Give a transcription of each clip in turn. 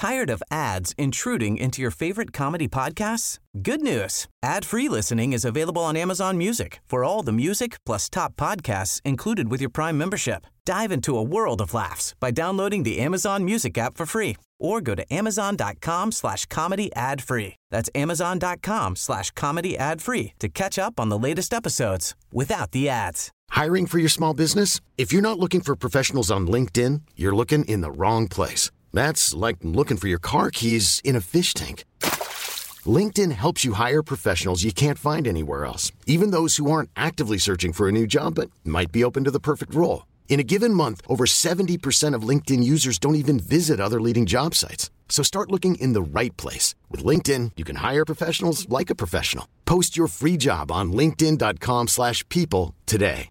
Tired of ads intruding into your favorite comedy podcasts? Good news. Ad-free listening is available on Amazon Music for all the music plus top podcasts included with your Prime membership. Dive into a world of laughs by downloading the Amazon Music app for free or go to amazon.com/comedy ad-free. That's amazon.com/comedy ad-free to catch up on the latest episodes without the ads. Hiring for your small business? If you're not looking for professionals on LinkedIn, you're looking in the wrong place. That's like looking for your car keys in a fish tank. LinkedIn helps you hire professionals you can't find anywhere else, even those who aren't actively searching for a new job but might be open to the perfect role. In a given month, over 70% of LinkedIn users don't even visit other leading job sites. So start looking in the right place. With LinkedIn, you can hire professionals like a professional. Post your free job on linkedin.com/people today.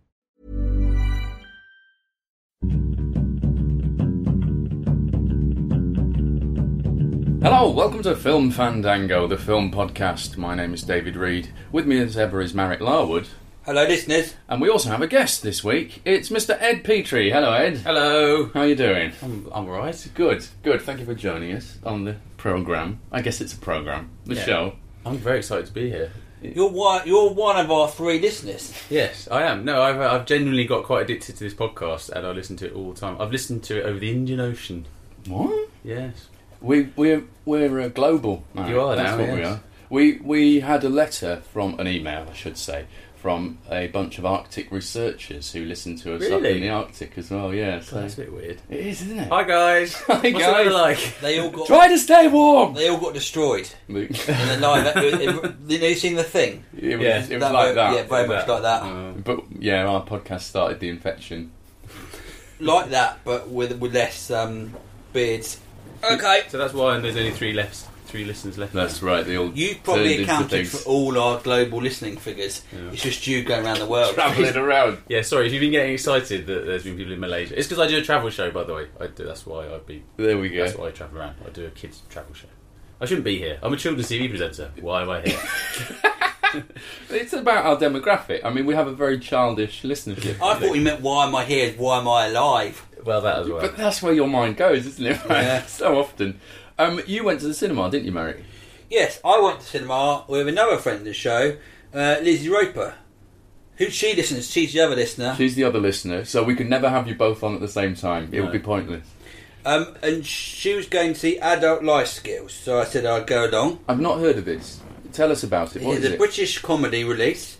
Hello, welcome to Film Fandango, the film podcast. My name is David Reed. With me as ever is Marek Larwood. Hello, listeners. And we also have a guest this week. It's Mr. Ed Petrie. Hello, Ed. Hello. How are you doing? I'm alright. Good. Thank you for joining us on the programme. I guess it's a programme. The show. I'm very excited to be here. You're one of our 3 listeners. Yes, I am. No, I've genuinely got quite addicted to this podcast, and I listen to it all the time. I've listened to it over the Indian Ocean. What? Yes. We're global. You are That's now, what yes. we are. We had a letter from an email, I should say, from a bunch of Arctic researchers who listen to us up Really? in the Arctic as well. Yeah, so That's a bit weird. it is, isn't it? Hi guys. Hi, What's the guys. weather like? They all got Try to stay warm. They all got destroyed It in the live. Have you seen the thing? was, Yeah. it was like that. Yeah, very much like that. But yeah, our podcast started the infection. Like that, but with less beards. Okay. So that's why there's only 3 listeners left. That's right. They all You probably turned into accounted things. for all our global listening figures. Yeah. It's just you going around the world. Travelling around. Yeah, sorry if you've been getting excited that there's been people in Malaysia. It's because I do a travel show, by the way. That's why There we go. That's why I travel around. I do a kids travel show. I shouldn't be here. I'm a children's TV presenter. Why am I here? It's about our demographic. I mean, we have a very childish listenership. I thought you meant why am I here? Why am I alive? Well, that as well. But that's where your mind goes, isn't it? Yeah. So often. You went to the cinema, didn't you, Marek? Yes, I went to cinema with another friend of the show, Lizzie Roper. Who she listens? She's the other listener. She's the other listener, so we could never have you both on at the same time. It would No. be pointless. And she was going to see Adult Life Skills, so I said I'd go along. I've not heard of this. Tell us about it. What It's is a it? British comedy release.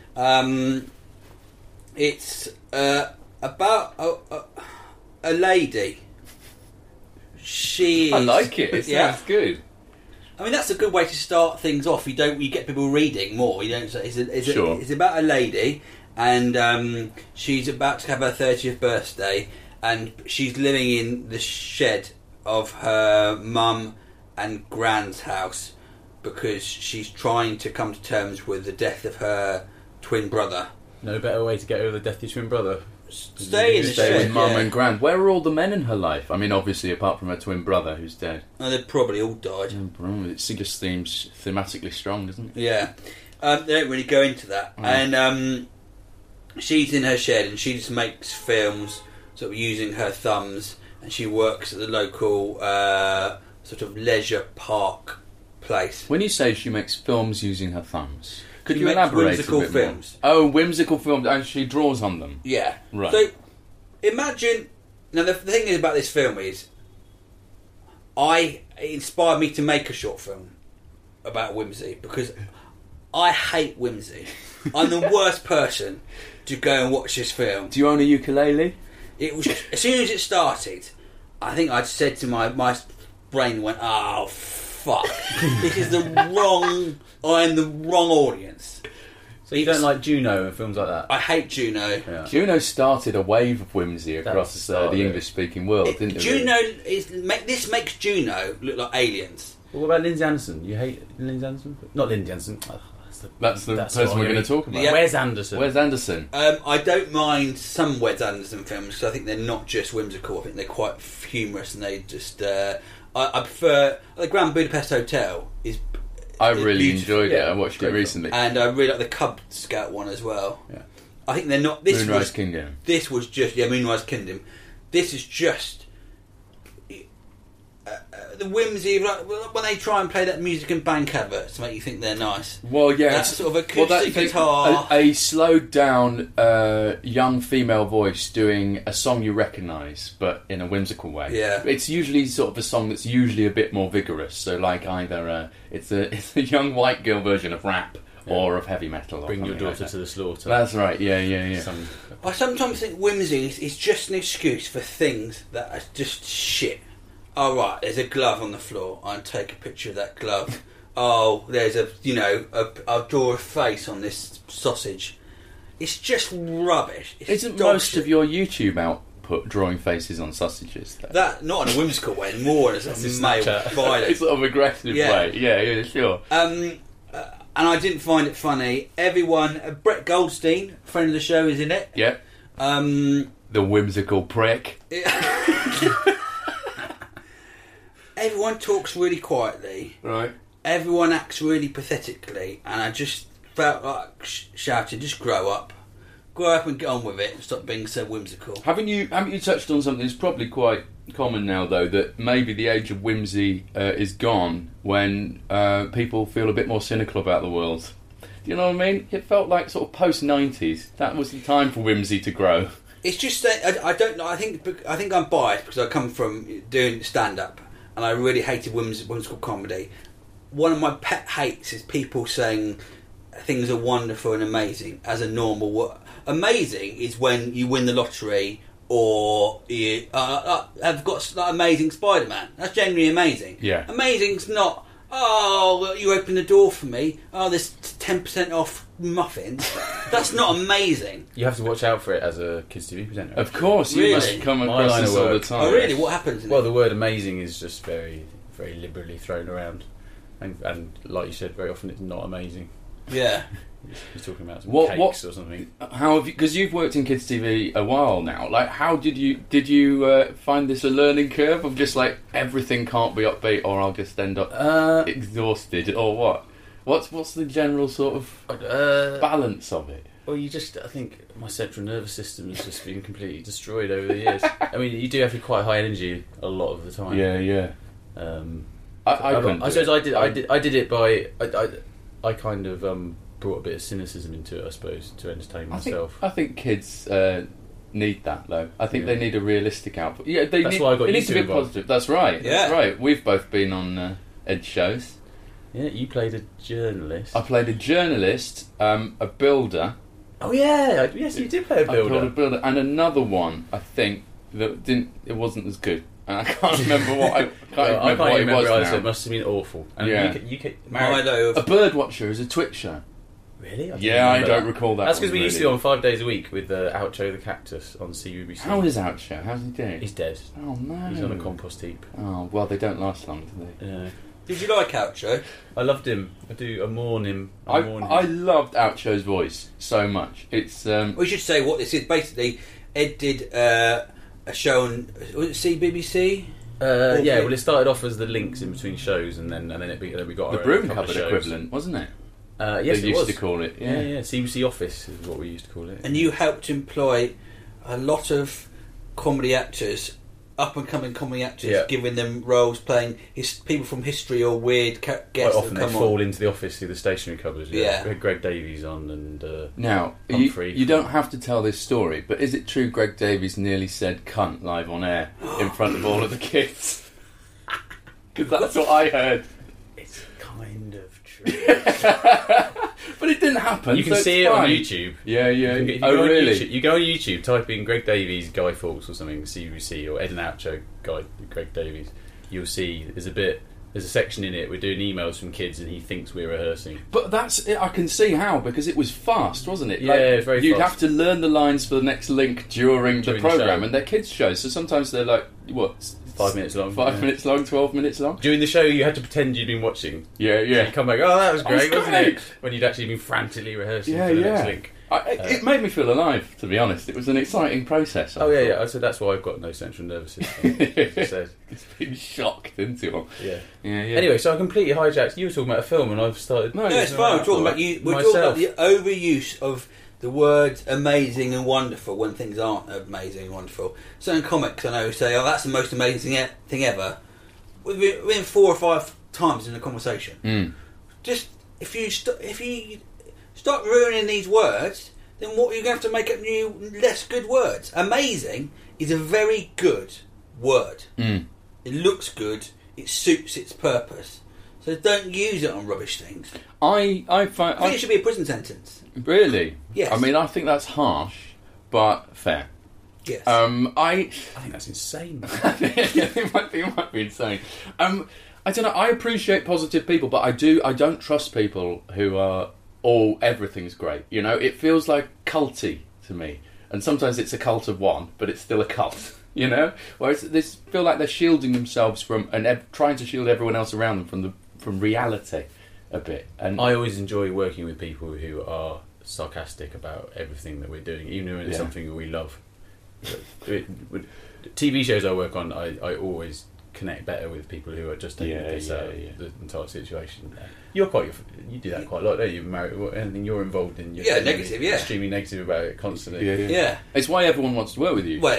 It's about a lady. She is, I like it. It yeah. sounds good. I mean, that's a good way to start things off. You get people reading more. You don't. Sure. It's about a lady, and she's about to have her 30th birthday, and she's living in the shed of her mum and grand's house because she's trying to come to terms with the death of her twin brother. No better way to get over the death of your twin brother. Stay in the Stay shed. with mum yeah. and grand. Where are all the men in her life? I mean, obviously, apart from her twin brother, who's dead. Oh, they've probably all died. It just seems thematically strong, doesn't it? Yeah. They don't really go into that. And she's in her shed and she just makes films sort of using her thumbs, and she works at the local sort of leisure park place. When you say she makes films using her thumbs, could She you makes elaborate whimsical a bit more? films. Oh, whimsical films, and she draws on them. Yeah. Right. So imagine. Now the thing is about this film is, it inspired me to make a short film about whimsy because I hate whimsy. I'm the worst person to go and watch this film. Do you own a ukulele? It was as soon as it started, I think I'd said to my brain went, "Oh fuck, this is I'm the wrong audience." So you don't like Juno and films like that? I hate Juno. Yeah. Juno started a wave of whimsy That's across the start the of it. English-speaking world, didn't it? Juno this makes Juno look like aliens. Well, what about Lindsay Anderson? You hate Lindsay Anderson? Not Lindsay Anderson. Oh, That's the person what we're I going mean. to talk about. Yeah. Where's Anderson? Where's Anderson? I don't mind some Wes Anderson films because I think they're not just whimsical. I think they're quite humorous, and they just. I prefer the Grand Budapest Hotel is. I really beautiful. enjoyed it. Yeah, I watched it great recently. And I really like the Cub Scout one as well. Yeah. I think they're not. This Moonrise was Kingdom. This was just Moonrise Kingdom. This is just. the whimsy, like, when they try and play that music and bank adverts to make you think they're nice. Well, yeah, That sort of acoustic guitar. a slowed down young female voice doing a song you recognise, but in a whimsical way. Yeah. It's usually sort of a song that's usually a bit more vigorous. So, like either it's a young white girl version of rap or of heavy metal. Or Bring your something daughter like to the slaughter. That's right. Yeah. I sometimes think whimsy is just an excuse for things that are just shit. Oh, right, there's a glove on the floor. I'll take a picture of that glove. Oh, there's I'll draw a face on this sausage. It's just rubbish. Isn't most of your YouTube output drawing faces on sausages, though? That, not in a whimsical way, more as a male violence. It's sort of aggressive way. Yeah, sure. And I didn't find it funny. Everyone, Brett Goldstein, friend of the show, is in it. Yeah. The whimsical prick. Everyone talks really quietly. Right. Everyone acts really pathetically, and I just felt like shouting, just grow up and get on with it and stop being so whimsical. Haven't you touched on something that's probably quite common now, though, that maybe the age of whimsy is gone when people feel a bit more cynical about the world? Do you know what I mean? It felt like sort of post-90s. That was the time for whimsy to grow. It's just that I don't know. I think I'm biased because I come from doing stand-up, and I really hated whimsical comedy. One of my pet hates is people saying things are wonderful and amazing as a normal word. Amazing is when you win the lottery or you have got like Amazing Spider-Man. That's genuinely amazing. Yeah. Amazing's not, oh, well, you opened the door for me. Oh, there's 10% off muffins. That's not amazing. You have to watch out for it as a Kids TV presenter. Of course, you Really? must come My across line this of all the work. time. Oh, really? What happens? Well, the word amazing is just very, very liberally thrown around. And like you said, very often it's not amazing. Yeah. He's talking about some What- cakes or something. How have you? Because you've worked in kids TV a while now. Like, how did you find this a learning curve of just like everything can't be upbeat, or I'll just end up exhausted, or what? What's the general sort of balance of it? Well, I think my central nervous system has just been completely destroyed over the years. I mean, you do have to be quite high energy a lot of the time. Yeah. I suppose I did it by I kind of brought a bit of cynicism into it, I suppose, to entertain myself. I think kids need that, though. I think they need a realistic output. Yeah, That's why I got it you needs to be two involved. positive. That's right. Yeah. That's right. We've both been on Ed shows. Yeah, you played a journalist. I played a journalist, a builder. Oh yeah, yes, you did play a I played a builder. builder, and another one. I think that it wasn't as good. And I can't remember what I can't remember what it was either, now. so it must have been awful. And Yeah. Milo. A bird watcher is a Twitch show. Really? I don't recall that. That's because one, we used to really. go on 5 days a week with Oucho the Cactus on CBBC. How is Oucho? How's he doing? He's dead. Oh no. He's on a compost heap. Oh well, they don't last long, do they? Yeah. Did you like Oucho? I loved him. I mourn him. I mourn him. loved Oucho's voice so much. It's We should say what this is. Basically, Ed did a show on, was it CBBC? Yeah, well, it started off as the links in between shows, and then we got the our broom own couple of cupboard shows. equivalent, wasn't it? Yes, they it used was. to call it. Yeah, CBC Office is what we used to call it. And you helped employ a lot of comedy actors, up-and-coming comedy actors, Yeah. giving them roles, playing people from history or weird Quite guests often that they come fall on. into the office through the stationery cupboards. Yeah. We had Greg Davies on and Now, Humphrey. you don't have to tell this story, but is it true Greg Davies nearly said cunt live on air in front of all of the kids? Because that's what I heard. it's kind of true. But it didn't happen. You can so see it's it on fine. YouTube. Yeah. If you Oh, go on really? YouTube, you go on YouTube, type in Greg Davies, Guy Fawkes or something, CBC, or Ed and Oucho, Greg Davies. You'll see there's a section in it. We're doing emails from kids, and he thinks we're rehearsing. But that's it. I can see how, because it was fast, wasn't it? Yeah, it's very You'd fast. have to learn the lines for the next link during the During the programme, show. and they're kids' shows, so sometimes they're like, what? 5 minutes long. 5 yeah. minutes long, 12 minutes long? During the show, you had to pretend you'd been watching. Yeah. You come back, oh, that was That was great, wasn't great. it? When you'd actually been frantically rehearsing Yeah, for the yeah. next link. It made me feel alive, to be honest. It was an exciting process. I Oh, yeah, thought. yeah. So that's why I've got no central nervous system. as you said. It's been shocked into it. Yeah. Yeah. Anyway, so I completely hijacked. You were talking about a film, and I've started. No, No, it's fine. We're talking about you. We're talking about the overuse of the words amazing and wonderful when things aren't amazing and wonderful. Certain comics I know say, "Oh, that's the most amazing thing ever," within 4 or 5 times in a conversation. Mm. Just if you start ruining these words, then what are you going to have to make up new, less good words? Amazing is a very good word. Mm. It looks good. It suits its purpose. So don't use it on rubbish things. I think it should be a prison sentence. Really? Yes. I mean, I think that's harsh, but fair. Yes. I think that's insane. it might be insane. I don't know. I appreciate positive people, but I don't trust people who are everything's great. You know, it feels like culty to me, and sometimes it's a cult of one, but it's still a cult. You know, whereas they feel like they're shielding themselves from and trying to shield everyone else around them from reality a bit. And I always enjoy working with people who are sarcastic about everything that we're doing, even when it's something that we love. TV shows I work on, I always connect better with people who are just taking the piss out of the entire situation. You do that quite a lot, don't you? Anything you're involved in, you're negative, extremely negative about it constantly. Yeah. It's why everyone wants to work with you. Well,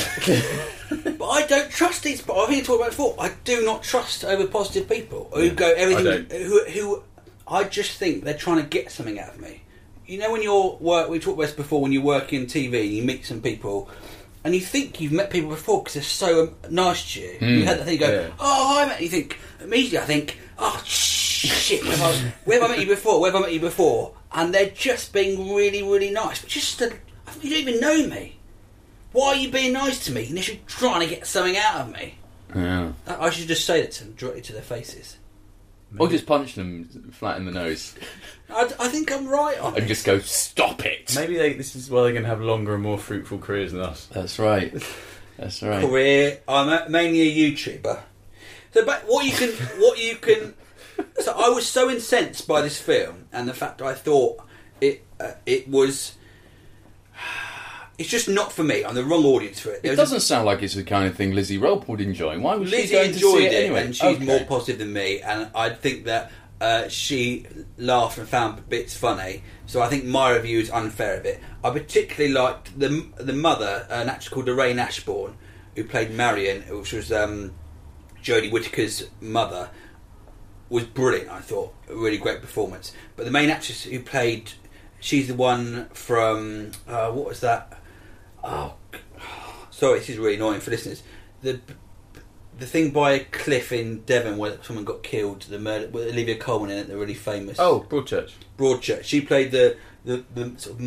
but I don't trust these. But I think I talked about it before. I do not trust over positive people who go everything. Who I just think they're trying to get something out of me. You know, when we talked about this before. When you work in TV, and you meet some people. And you think you've met people before because they're so nice to you. You had that thing, you go, oh, hi, mate. You think, immediately I think, oh, shit, where have I met you before? Where have I met you before? And they're just being really, really nice. But you don't even know me. Why are you being nice to me? And you're trying to get something out of me. Yeah. I should just say that to them directly to their faces. Or just punch them flat in the nose. I think I'm right on and just go, stop it. Maybe this is why they're going to have longer and more fruitful careers than us. That's right. That's right. Career. I'm mainly a YouTuber. So, but what you can. So I was so incensed by this film and the fact I thought it was. It's just not for me. I'm the wrong audience for it. It doesn't sound like it's the kind of thing Lizzie Rope would enjoy. Why would Lizzie she go enjoyed to see it it anyway? and she's more positive than me, and I think that she laughed and found bits funny. So I think my review is unfair a bit. I particularly liked the mother, an actress called Lorraine Ashbourne, who played Marion, which was Jodie Whittaker's mother, was brilliant. I thought a really great performance. But the main actress who played, she's the one from what was that? Oh, sorry, this is really annoying for listeners. The thing by a cliff in Devon where someone got killed, the murder with Olivia Colman in it, the really famous. Oh, Broadchurch. Broadchurch. She played the sort of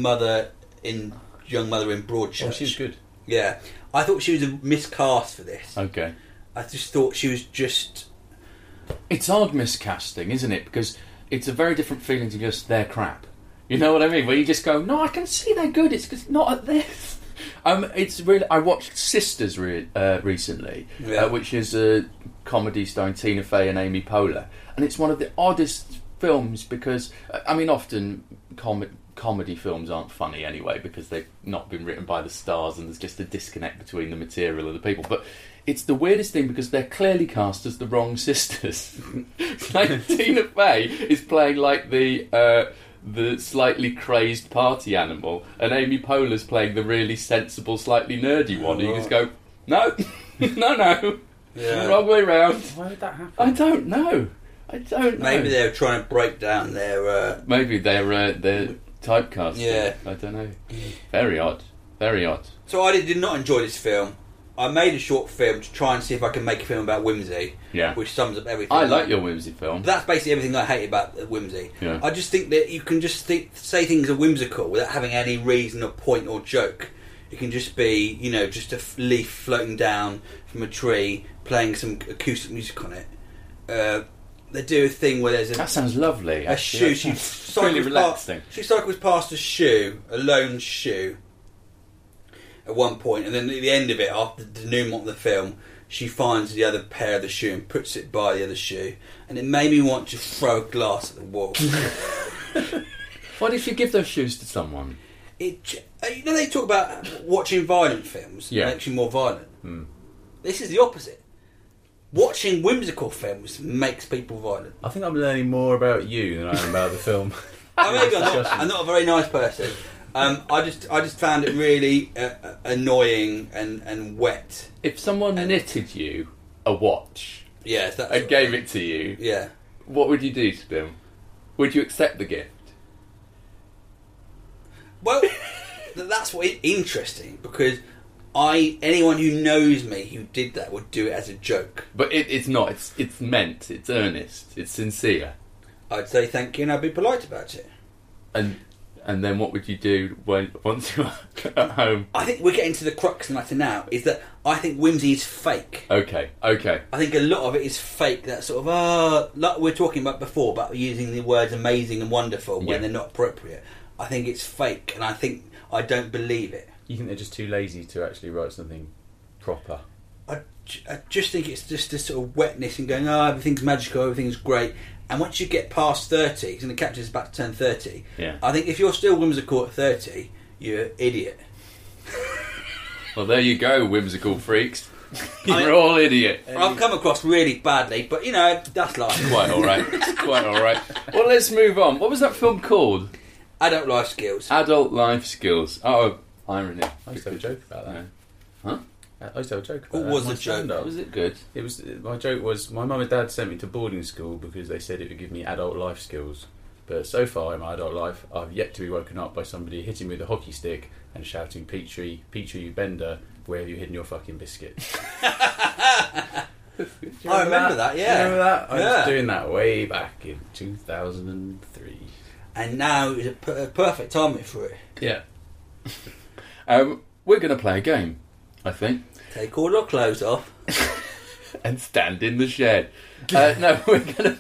young mother in Broadchurch. Oh, she was good. Yeah, I thought she was a miscast for this. Okay. I just thought she was just. It's odd miscasting, isn't it? Because it's a very different feeling to just they're crap. You know what I mean? Where you just go, no, I can see they're good. It's just not at this. It's really. I watched Sisters recently, which is a comedy starring Tina Fey and Amy Poehler, and it's one of the oddest films because I mean, often comedy films aren't funny anyway because they've not been written by the stars and there's just a disconnect between the material and the people. But it's the weirdest thing because they're clearly cast as the wrong sisters. Like Tina Fey is playing like the slightly crazed party animal, and Amy Poehler's playing the really sensible, slightly nerdy one. And you just go, no, no, wrong way round. Why would that happen? I don't know. Maybe they're trying to break down their. Maybe they're typecast. Yeah, I don't know. Very odd. Very odd. So I did not enjoy this film. I made a short film to try and see if I can make a film about whimsy. Yeah. Which sums up everything. I like your whimsy film. That's basically everything I hate about whimsy. Yeah. I just think that you can just say things are whimsical without having any reason or point or joke. It can just be, just a leaf floating down from a tree, playing some acoustic music on it. They do a thing where there's that sounds lovely. A shoe. She really relaxing. She cycles past a lone shoe. At one point, and then at the end of it, after the denouement of the film, she finds the other pair of the shoe and puts it by the other shoe, and it made me want to throw a glass at the wall. What if you give those shoes to someone? They talk about watching violent films makes you more violent. This is the opposite. Watching whimsical films makes people violent. I think I'm learning more about you than I am about the film. Maybe I'm not a very nice person. I just found it really annoying and wet. If someone knitted you a watch Yes, that's and gave it to you, Yeah. what would you do to them? Would you accept the gift? Well, that's what is interesting, because anyone who knows me who did that would do it as a joke. But it's not. It's meant. It's earnest. It's sincere. I'd say thank you and I'd be polite about it. And then what would you do once you're at home? I think we're getting to the crux of the matter now, is that I think whimsy is fake. Okay. I think a lot of it is fake, that sort of, like we were talking about before, about using the words amazing and wonderful when they're not appropriate. I think it's fake, and I don't believe it. You think they're just too lazy to actually write something proper? I just think it's just this sort of wetness and going, everything's magical, everything's great. And once you get past 30, and the captain is about to turn 30, I think if you're still whimsical at 30, you're an idiot. Well, there you go, whimsical freaks. You're all idiot. I've come across really badly, but, that's life. Quite all right. Well, let's move on. What was that film called? Adult life skills. Adult life skills. Oh, irony. I used to have a joke about that. Yeah. Huh? I used to have a joke about What that. was My the joke? stand-up. Was it good? My joke was my mum and dad sent me to boarding school because they said it would give me adult life skills. But so far in my adult life, I've yet to be woken up by somebody hitting me with a hockey stick and shouting, Petrie, you bender, where have you hidden your fucking biscuit? I remember that, yeah. Remember that? I was doing that way back in 2003. And now is a perfect timing for it. Yeah. We're going to play a game, I think. Take all your clothes off. And stand in the shed. No, we're going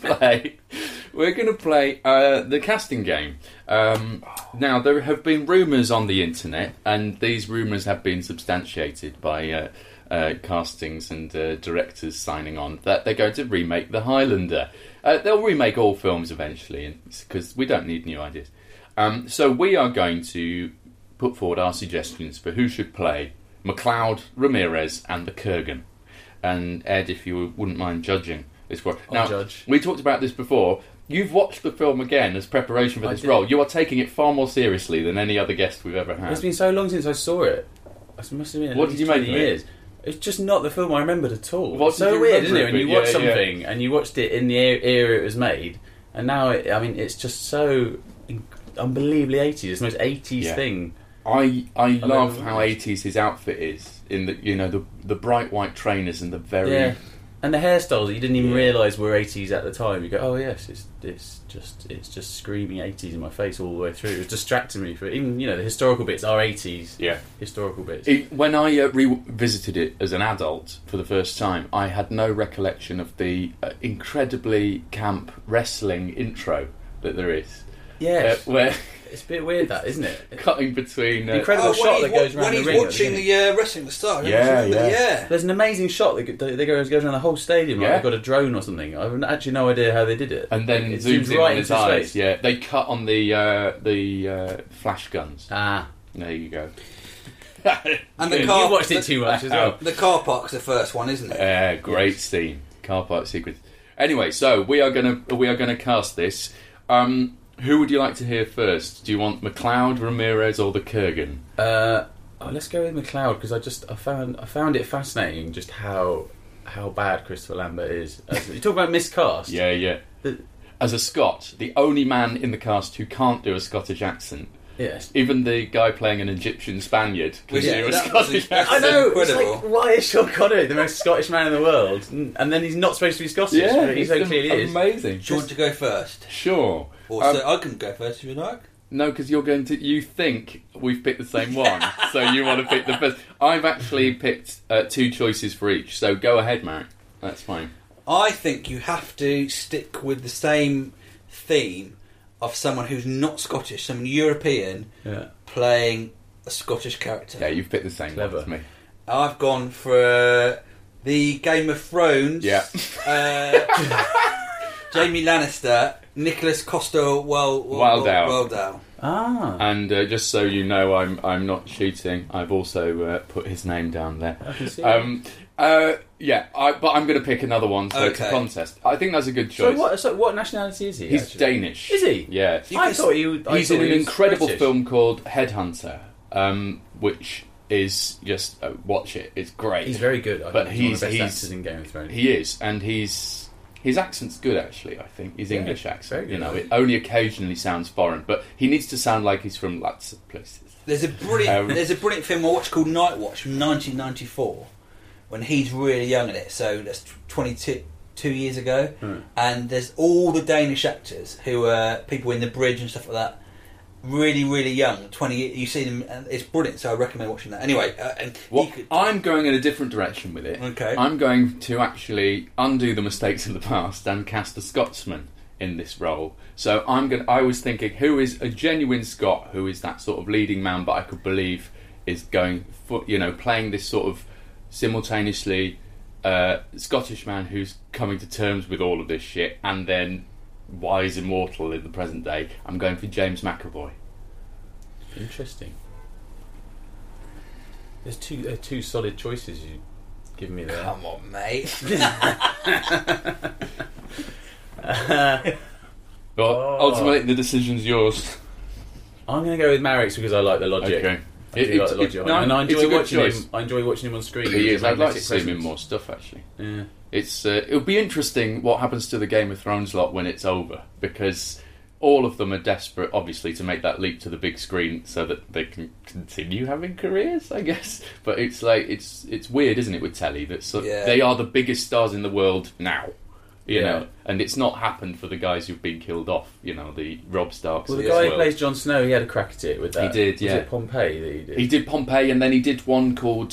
to play the casting game. Now, there have been rumours on the internet, and these rumours have been substantiated by castings and directors signing on that they're going to remake The Highlander. They'll remake all films eventually, because we don't need new ideas. So we are going to put forward our suggestions for who should play MacLeod, Ramirez, and the Kurgan. And Ed, if you wouldn't mind judging this one. Now, judge. We talked about this before. You've watched the film again as preparation for this role. You are taking it far more seriously than any other guest we've ever had. It's been so long since I saw it. It must have been What did you make of it? years. It's just not the film I remembered at all. What It's so did you weird, remember isn't it? of When it? you watch Yeah, something and you watched it in the era it was made, and now it's just so unbelievably 80s. It's the most 80s thing. I love how 80s his outfit is, in the bright white trainers and the very and the hairstyles that you didn't even realise were 80s at the time. You go, oh yes, it's just screaming 80s in my face all the way through. It was distracting me for even the historical bits are 80s. Yeah, historical bits. When I revisited it as an adult for the first time, I had no recollection of the incredibly camp wrestling intro that there is. Yes. Where it's a bit weird, that, isn't it? Cutting between the incredible shot that goes around the ring. When he's watching the wrestling at the start. Yeah. There's an amazing shot that goes around the whole stadium. Like they've got a drone or something. I have actually no idea how they did it. And then it zooms in on his eyes. Yeah, they cut on the flash guns. Ah, there you go. And the car. You watched it too much as well. The car park's the first one, isn't it? Great scene, car park sequence. Anyway, so we are gonna cast this. Who would you like to hear first? Do you want MacLeod, Ramirez, or the Kurgan? Let's go with MacLeod because I found it fascinating just how bad Christopher Lambert is. You talk about miscast. Yeah. As a Scot, the only man in the cast who can't do a Scottish accent. Yes. Even the guy playing an Egyptian Spaniard can do a Scottish accent. I know. Incredible. It's like, why is Sean Connery the most Scottish man in the world, and then he's not supposed to be Scottish? Yeah, but he so clearly is. Amazing. Do you want to go first? Sure. Or so I can go first if you like. No, because you think we've picked the same one, so you want to pick the first. I've actually picked two choices for each, so go ahead, Mark. That's fine. I think you have to stick with the same theme of someone who's not Scottish, someone European, playing a Scottish character. Yeah, you've picked the same one as me. I've gone for the Game of Thrones. Yeah. Jaime Lannister, Nicholas Coster-Waldau. Ah. And just so you know, I'm not cheating. I've also put his name down there. I can see. But I'm going to pick another one, so it's a contest. I think that's a good choice. So what nationality is he? He's actually? Danish. Is he? Yeah. I thought he. He's in an incredible British. film called Headhunter, which is just watch it. It's great. He's very good. I But think he's one of the he's- best actors in Game of Thrones. He is, and his accent's good actually. I think his English very accent. good. You know, it only occasionally sounds foreign, but he needs to sound like he's from lots of places. There's a brilliant film I watched called Night Watch from 1994 when he's really young in it. So that's 22 years ago, and there's all the Danish actors who are people in the bridge and stuff like that. Really, really young, 20. You see them, and it's brilliant. So I recommend watching that. Anyway, and I'm going in a different direction with it. Okay. I'm going to actually undo the mistakes of the past and cast a Scotsman in this role. So I was thinking, who is a genuine Scot? Who is that sort of leading man? But I could believe is going for, playing this sort of simultaneously Scottish man who's coming to terms with all of this shit, and then wise immortal in the present day. I'm going for James McAvoy. Interesting. There's two solid choices you've given me there. come on, mate. But ultimately, the decision's yours. I'm going to go with Marix because I like the logic. Okay. I do like the logic. No, and I it's a enjoy good watching choice. him. I enjoy watching him on screen. He He's is. a I'd like to magnetic see him in presence. more stuff. Actually, Yeah. it'll be interesting what happens to the Game of Thrones lot when it's over, because all of them are desperate, obviously, to make that leap to the big screen so that they can continue having careers, I guess. But it's like it's weird, isn't it, with telly that they are the biggest stars in the world now. You know, and it's not happened for the guys who've been killed off. The Robb Starks. Well, the of guy this who world. plays Jon Snow, he had a crack at it with that. He did, yeah. Was it Pompeii that he did? He did Pompeii, and then he did one called.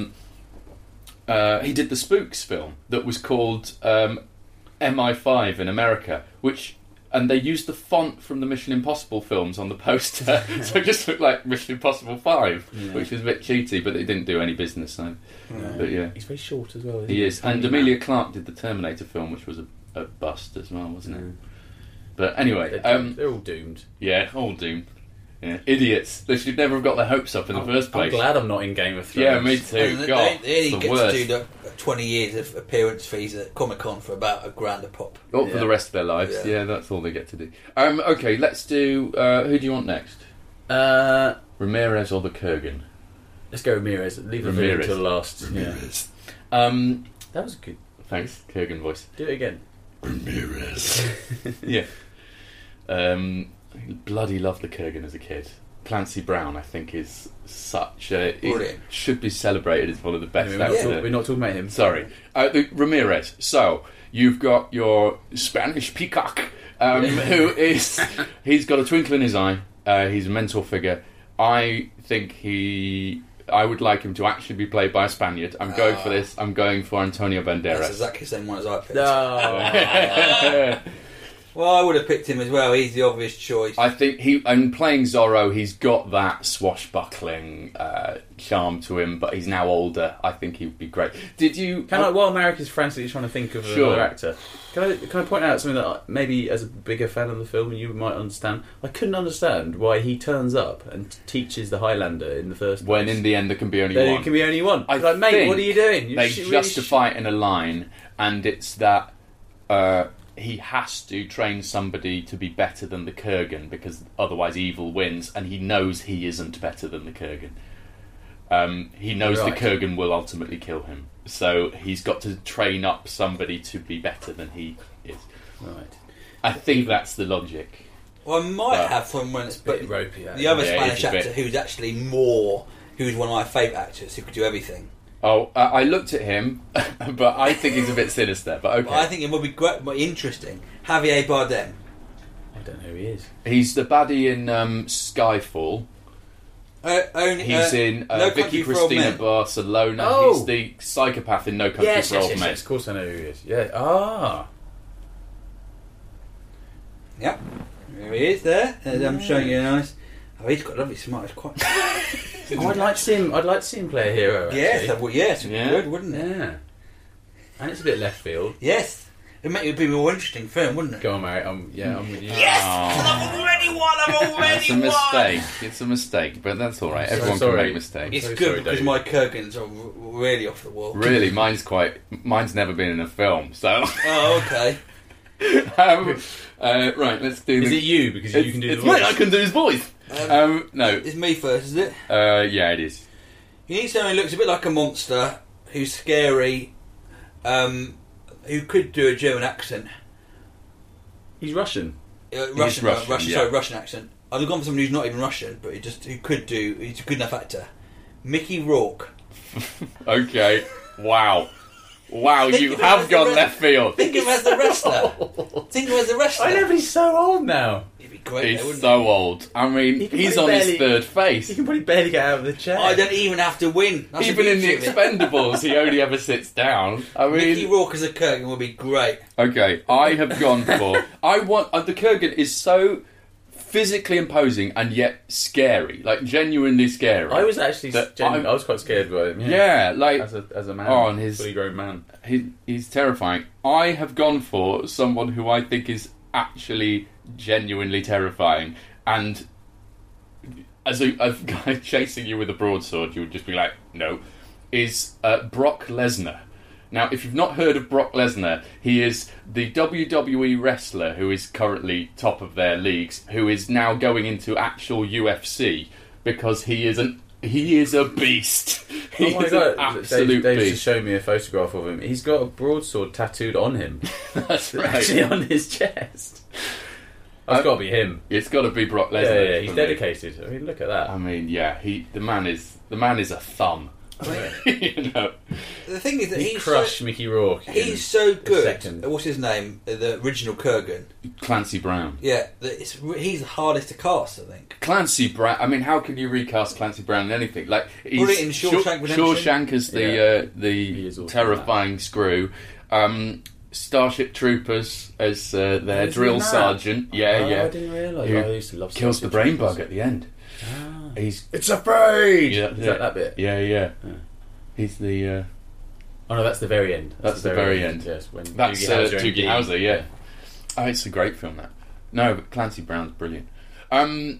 He did the Spooks film that was called MI5 in America, and they used the font from the Mission Impossible films on the poster, so it just looked like Mission Impossible 5, which was a bit cheaty, but it didn't do any business. So. But yeah, He's very short as well. Isn't he is. And Emilia Clarke did the Terminator film, which was a bust as well, wasn't it? But anyway, They're all doomed. yeah, all doomed. Yeah. Idiots. They should never have got their hopes up in the first place. I'm glad I'm not in Game of Thrones. Yeah, me too. And God, they it's only the get worst. to do the 20 years of appearance fees at Comic-Con for about $1,000 a pop. For the rest of their lives. Yeah. Yeah, that's all they get to do. Okay, let's do... who do you want next? Ramirez or the Kurgan? Let's go Ramirez. Leave the Ramirez. until last. Ramirez. That was good. Thanks, Kurgan voice. Do it again. Ramirez. Yeah. Bloody loved the Kurgan as a kid. Clancy Brown, I think, is such a... Brilliant. should be celebrated as one of the best We're actors. not talking about him. Sorry. Ramirez. So, you've got your Spanish peacock, who is... He's got a twinkle in his eye. He's a mentor figure. I think I would like him to actually be played by a Spaniard. I'm going for this. I'm going for Antonio Banderas. That's exactly the same one as I picked. No. Well, I would have picked him as well. He's the obvious choice. I think and playing Zorro, he's got that swashbuckling charm to him, but he's now older. I think he would be great. Did you... While Marek is frantically trying to think of another actor, can I point out something that maybe as a bigger fan of the film you might understand? I couldn't understand why he turns up and teaches the Highlander in the first place. When in the end there can be only There one. can be only one. I Like, mate, think what are you doing? They justify it in a line, and it's that he has to train somebody to be better than the Kurgan, because otherwise evil wins, and he knows he isn't better than the Kurgan. He knows the Kurgan will ultimately kill him, so he's got to train up somebody to be better than he is. Right. I think that's the logic. Well, I might have from when it's... But bit ropey, the other yeah, Spanish it's a bit- actor who's actually who's one of my favourite actors who could do everything. Oh, I looked at him, but I think he's a bit sinister, but okay. But I think it would be great, but interesting. Javier Bardem. I don't know who he is. He's the baddie in Skyfall. He's in No Vicky Country for Old Cristina Men. Barcelona. Oh. He's the psychopath in No Country Yes, for Old yes, Men. yes. Of course I know who he is. Yeah. Ah. Yep. There he is there. I'm showing you a nice... Oh, he's got a lovely smile. It's quite... I'd like to see him play a hero. Actually. Yes, it'd be Yeah. good, wouldn't it? Yeah. And it's a bit left field. Yes. It'd make it be a more interesting film, wouldn't it? Go on, Mary. I'm with you. Yes! Oh. I've already won! That's a mistake. It's a mistake, but that's all right. So Everyone sorry. can make mistakes. It's So good sorry, because Dave. my Kurgans are really off the wall. Really, mine's never been in a film, so... Oh, okay. Right, let's do Is the... it you? Because you can do the It's voice. mate, I can do his voice! No. It's me first, is it? Yeah, it is. You need someone who looks a bit like a monster, who's scary, who could do a German accent. He's Russian. Russian, Russian, yeah. Russian accent. I've gone for someone who's not even Russian, but who could do. He's a good enough actor. Mickey Rourke. Okay. Wow, you have gone left field. Think of him as the wrestler. I know, but he's so old now. He'd be great. He's though, wouldn't so old. I mean, he's on his third face. He can probably barely get out of the chair. I don't even have to win. That's Even in the beauty of it. Expendables, he only ever sits down. I mean, Mickey Rourke as a Kurgan would be great. okay, I have gone for. The Kurgan is so physically imposing and yet scary, like genuinely scary. I was actually, I was quite scared by him. Yeah, like as a man, and his fully grown man. he's terrifying. I have gone for someone who I think is actually genuinely terrifying, and as a guy chasing you with a broadsword, you would just be like, no. Is Brock Lesnar. Now, if you've not heard of Brock Lesnar, he is the WWE wrestler who is currently top of their leagues, who is now going into actual UFC because he is a beast. He Oh my is god! an absolute Dave just beast. showed me a photograph of him. He's got a broadsword tattooed on him, That's right. actually on his chest. That's got to be him. It's got to be Brock Lesnar. Yeah, he's for me. dedicated. I mean, look at that. I mean, yeah, the man is a thumb. You know, The thing is that He he's crushed so, Mickey Rourke. he's so a good. second. What's his name? The original Kurgan. Clancy Brown. Yeah, he's the hardest to cast, I think. Clancy Brown. I mean, how can you recast Clancy Brown in anything? Like he's Put it in Shawshank Redemption. Shawshank as He the is awesome terrifying screw. Starship Troopers as their Isn't drill that? sergeant. Yeah, Oh, yeah. I didn't realise. Who I used to love kills the Starship brain Troopers. bug at the end. Ah. It's afraid. Yeah, Is that bit? Yeah. Yeah. He's the. Oh no, that's the very end. That's the very end. Yes, when That's Doogie Howser Doogie and Howser. Yeah. Oh, it's a great film. That. No, but Clancy Brown's brilliant. I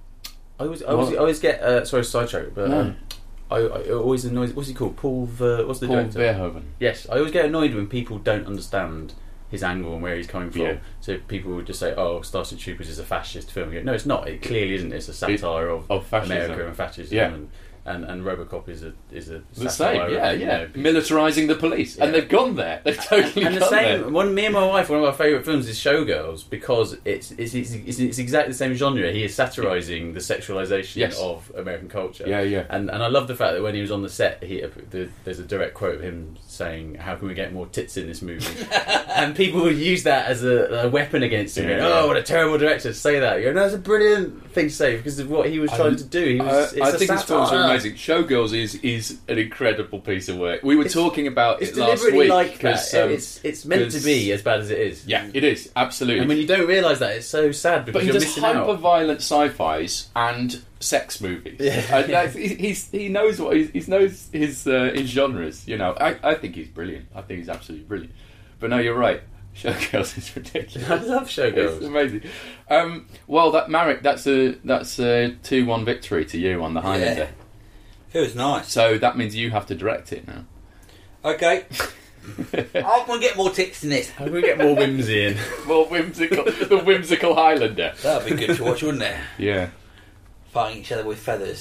always get sorry sidetrack, but No. I always annoys. What's he called? What's the Paul director? Verhoeven. Yes, I always get annoyed when people don't understand his angle and where he's coming from. Yeah. So people would just say, "Oh, Starship Troopers is a fascist film." You go, no, it's not. It clearly isn't. It's a satire of fascism. America and fascism. Yeah. And RoboCop is a The satire same, yeah, of, you yeah. know, Militarising the police, and Yeah. they've gone there. They've totally and the gone same. there. Me and my wife, one of our favourite films is Showgirls because it's exactly the same genre. He is satirising the sexualisation Yes. of American culture. Yeah, yeah. And I love the fact that when he was on the set, there's a direct quote of him saying, "How can we get more tits in this movie?" And people would use that as a weapon against him. Yeah, Going, yeah. oh, what a terrible director to say that. You go, no, it's a brilliant thing to say because of what he was trying to do. He was. I it's think a his films are satire. amazing. Showgirls is an incredible piece of work. We were talking about It's it last deliberately week like that. because It's meant to be as bad as it is. yeah, it is absolutely. And when you don't realise that, it's so sad because but he you're does missing out. hyper-violent sci-fis and sex movies. Yeah. And he knows what he knows his genres. You know, I think he's brilliant. I think he's absolutely brilliant. But no, you're right. Showgirls is ridiculous. I love It's Showgirls. amazing. Well, Marek, that's a 2-1 victory to you on the Highlander. Feels nice. So that means you have to direct it now. Okay. I'm going to get more tips than this. How can we get more whimsy in? More whimsical, the whimsical Highlander. That would be good to watch, wouldn't it? Yeah. Fighting each other with feathers.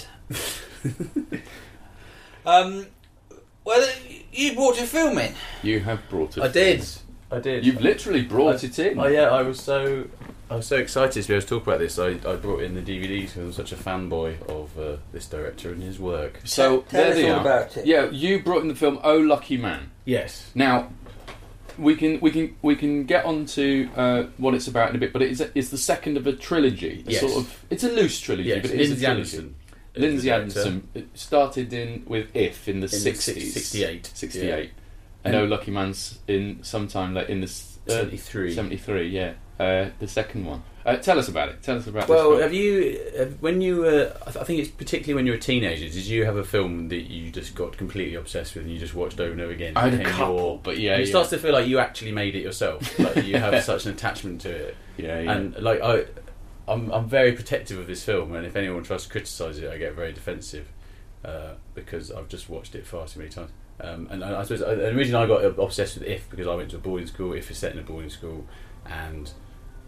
Well, you brought your film in. You have brought it. I did. You've literally brought it in. Oh yeah, I was so excited to be able to talk about this. I brought in the DVDs because I'm such a fanboy of this director and his work. So Tell there us they all are. about it. Yeah, you brought in the film Oh Lucky Man. Yes. Now, we can get on to what it's about in a bit, but it's the second of a trilogy. Yes. It's a loose trilogy, Yes, but it is Lindsay a trilogy. Anderson. Lindsay Anderson started with If in the 60s. 68. 68. And Oh Lucky Man's in sometime like in the 73. 73, yeah. The second one. Tell us about it. Tell us about Well, this have you when you I think it's particularly when you were a teenager, did you have a film that you just got completely obsessed with and you just watched over and over again? I had a Became couple, but yeah, and it yeah. starts to feel like you actually made it yourself. Like you have such an attachment to it. Yeah, yeah. And like I'm very protective of this film, and if anyone tries to criticise it, I get very defensive because I've just watched it far too many times. And I suppose the reason I got obsessed with If because I went to a boarding school. If is set in a boarding school, and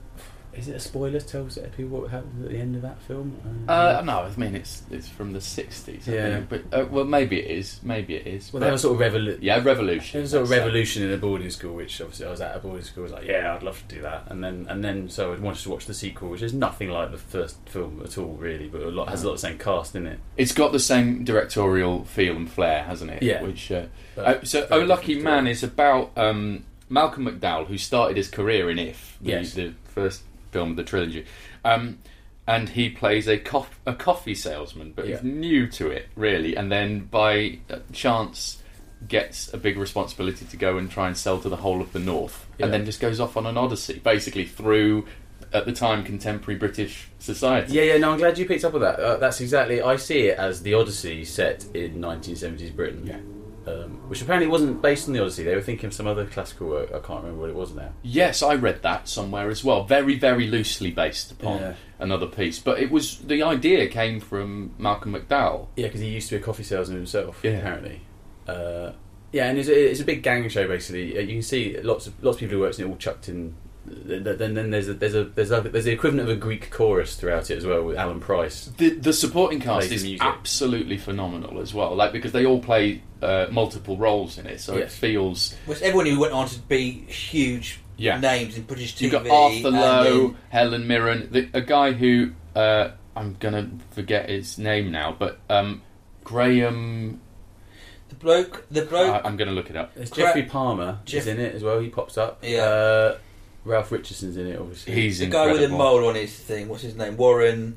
Is it a spoiler? Tell people what happens at the end of that film? No, I mean it's from the 60s. Yeah, but well, maybe it is. Well, they were sort of revolution. Yeah, revolution. There was a sort of revolution in a boarding school, which obviously I was at a boarding school. I was like, yeah, I'd love to do that, and then so I wanted to watch the sequel, which is nothing like the first film at all, really, but has a lot of the same cast in it. It's got the same directorial feel and flair, hasn't it? Yeah. Which so Oh Lucky Man is about Malcolm McDowell, who started his career in If, the first film of the trilogy, and he plays a coffee salesman, but he's new to it, really, and then by chance gets a big responsibility to go and try and sell to the whole of the North, and then just goes off on an odyssey, basically through, at the time, contemporary British society. No, I'm glad you picked up on that. That's exactly, I see it as the Odyssey set in 1970s Britain. Yeah. Which apparently wasn't based on the Odyssey. They were thinking of some other classical work. I can't remember what it was now. Yes, I read that somewhere as well. Very, very loosely based upon another piece. But the idea came from Malcolm McDowell. Yeah, because he used to be a coffee salesman himself, apparently. And it's a big gang show, basically. You can see lots of people who worked in it all chucked in. Then there's the equivalent of a Greek chorus throughout it as well with Alan Price. The supporting cast is absolutely phenomenal as well, because they all play multiple roles in it, so it feels. Well, everyone who went on to be huge names in British TV. You've got Arthur Lowe, Helen Mirren, a guy who I'm gonna forget his name now, but Graham. The bloke. I'm gonna look it up. There's Geoffrey Palmer is in it as well. He pops up. Yeah. Ralph Richardson's in it, obviously. He's the incredible. guy with a mole on his thing. What's his name? Warren.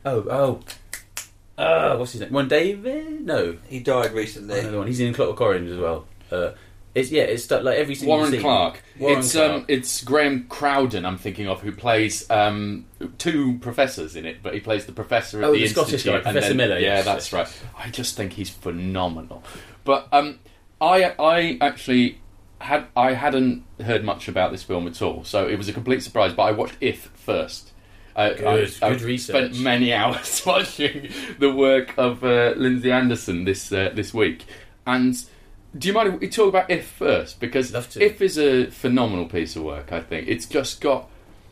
What's his name? Warren David? No, he died recently. Another one. He's in Clockwork Orange as well. It's like every single Warren scene. Clark. Clark. It's Graham Crowden, I'm thinking of, who plays two professors in it, but he plays the professor at the Scottish Institute. guy, Professor Miller. Yeah, that's right. I just think he's phenomenal. But I actually hadn't heard much about this film at all, so it was a complete surprise. But I watched If first. Good research. Spent many hours watching the work of Lindsay Anderson this week. And do you mind if we talk about If first? Because If is a phenomenal piece of work, I think. It's just got...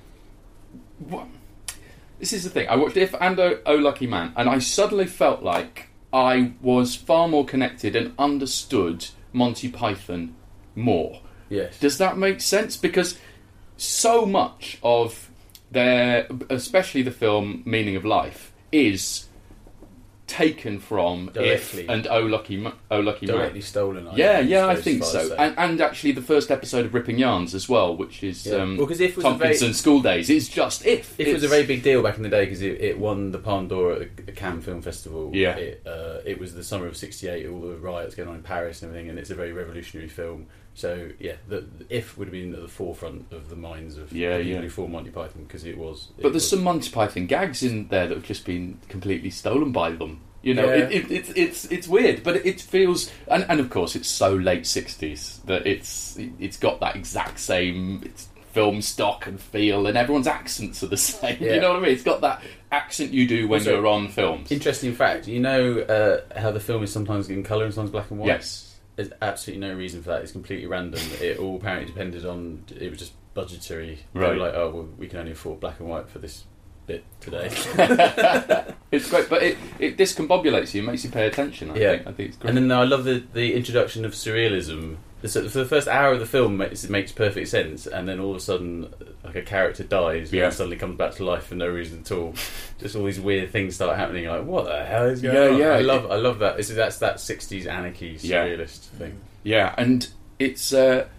This is the thing. I watched If and Oh Lucky Man, and I suddenly felt like I was far more connected and understood Monty Python more. Yes. Does that make sense? Because so much of their, especially the film Meaning of Life, is taken from directly. If and Oh Lucky Man. Directly stolen. I think so. And actually the first episode of Ripping Yarns as well, which is If was Tompkinson School Days. It's just If. It was a very big deal back in the day because it won the Palme d'Or at the Cannes Film Festival. Yeah. It was the summer of '68, all the riots going on in Paris and everything, and it's a very revolutionary film. So the If would have been at the forefront of the minds of people who formed Monty Python, because it was. But there's some Monty Python gags in there that have just been completely stolen by them. You know, it's weird, but it feels, and of course it's so late '60s that it's got that exact same film stock and feel, and everyone's accents are the same. Yeah. You know what I mean? It's got that accent you do when you're on films. Interesting fact, you know how the film is sometimes in colour and sometimes black and white? Yes. There's absolutely no reason for that. It's completely random. It all apparently depended on, it was just budgetary. Right. They were like, oh, well, we can only afford black and white for this bit today. It's great, but it discombobulates you, makes you pay attention. I think it's great. And then I love the introduction of surrealism. So for the first hour of the film, it makes perfect sense, and then all of a sudden, like a character dies, and suddenly comes back to life for no reason at all. Just all these weird things start happening. You're like, what the hell is going on? I love that. That's that '60s anarchy surrealist thing. Yeah, and it's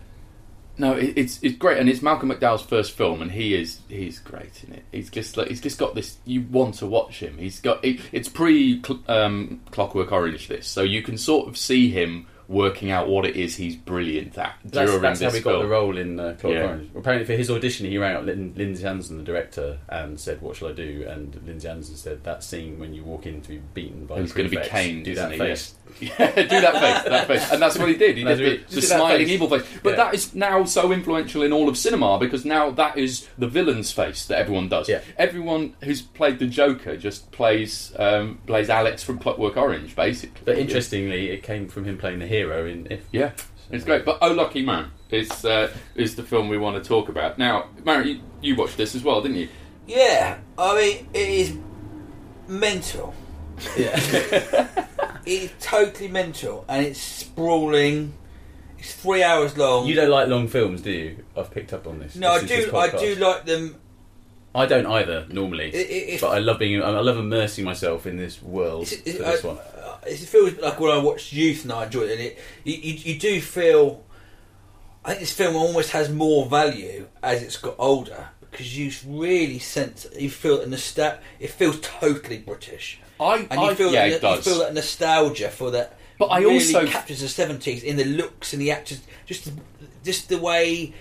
it's great, and it's Malcolm McDowell's first film, and he's great in it. He's just got this. You want to watch him. It's pre Clockwork Orange, this, so you can sort of see him working out what it is he's brilliant at during that's this how he film. got the role in Clockwork Orange. Well, apparently for his audition he rang up Lindsay Anderson, the director, and said, what shall I do? And Lindsay Anderson said, that scene when you walk in to be beaten by he's going to be caned, do that face. Yeah, do that face. And that's what he did. He did the smiling evil face. But that is now so influential in all of cinema, because now that is the villain's face that everyone does. Yeah. Everyone who's played the Joker just plays Alex from Clockwork Orange, basically. But interestingly, it came from him playing the hero in If. Yeah, it's great. But Oh Lucky Man is the film we want to talk about. Now, Mary, you watched this as well, didn't you? Yeah, I mean, it is mental. Yeah. It's totally mental, and it's sprawling. It's 3 hours long. You don't like long films, do you? I've picked up on this. No, This is this I podcast. do like them. I don't either normally, but I love immersing myself in this world for this one. It feels like when I watched Youth and I enjoyed it. And you do feel. I think this film almost has more value as it's got older because you really sense. You feel the It feels totally British. You feel that nostalgia for that. But I really also captures the 70s in the looks and the actors, just the way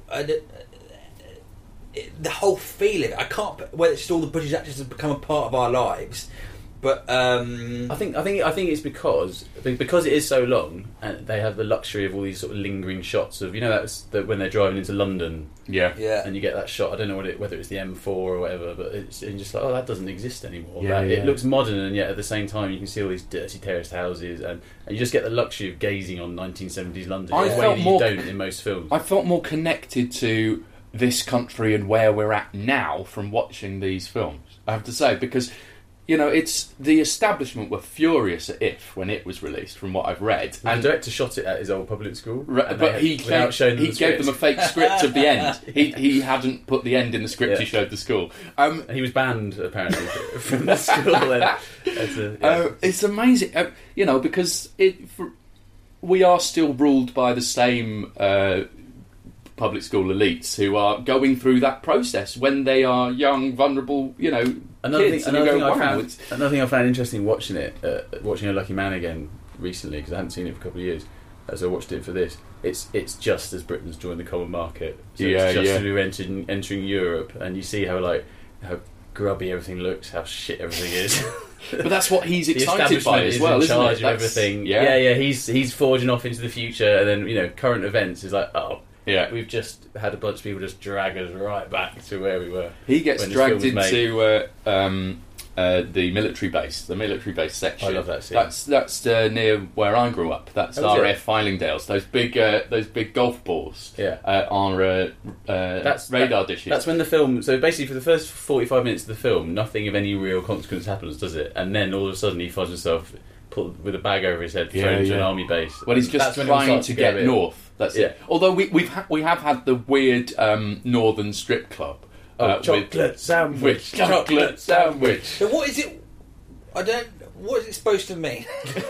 the whole feeling. I can't. Whether it's all the British actors have become a part of our lives, but I think it's because it is so long, and they have the luxury of all these sort of lingering shots of when they're driving into London. Yeah. And you get that shot. I don't know whether it's the M4 or whatever, but it's just like, that doesn't exist anymore. Yeah, It looks modern, and yet at the same time you can see all these dirty terraced houses, and you just get the luxury of gazing on 1970s London in a way that you don't in most films. I felt more connected to this country and where we're at now from watching these films, I have to say, because it's the establishment were furious at IF when it was released, from what I've read. And the director shot it at his old public school, but he gave them a fake script of the end. He hadn't put the end in the script. He showed the school. And he was banned apparently from the school. It's amazing, because we are still ruled by the same public school elites who are going through that process when they are young, vulnerable, Another kids. thing I found interesting watching A Lucky Man again recently, because I hadn't seen it for a couple of years, as I watched it for this. It's just as Britain's joined the common market. So it's just as we're entering Europe, and you see how grubby everything looks, how shit everything is. But that's what he's excited by as well, isn't it? Charge of everything. Yeah. He's forging off into the future, and then current events is like, yeah, we've just had a bunch of people just drag us right back to where we were. He gets dragged into the military base section. I love that scene. That's near where I grew up. That's RAF Fylingdales. Those big golf balls. Are radar dishes. That's when the film. So basically, for the first 45 minutes of the film, nothing of any real consequence happens, does it? And then all of a sudden, he finds himself put with a bag over his head, thrown into an army base. Well, he's just trying to get north. That's it. Although we have had the weird northern strip club. Chocolate sandwich. So what is it? What is it supposed to mean?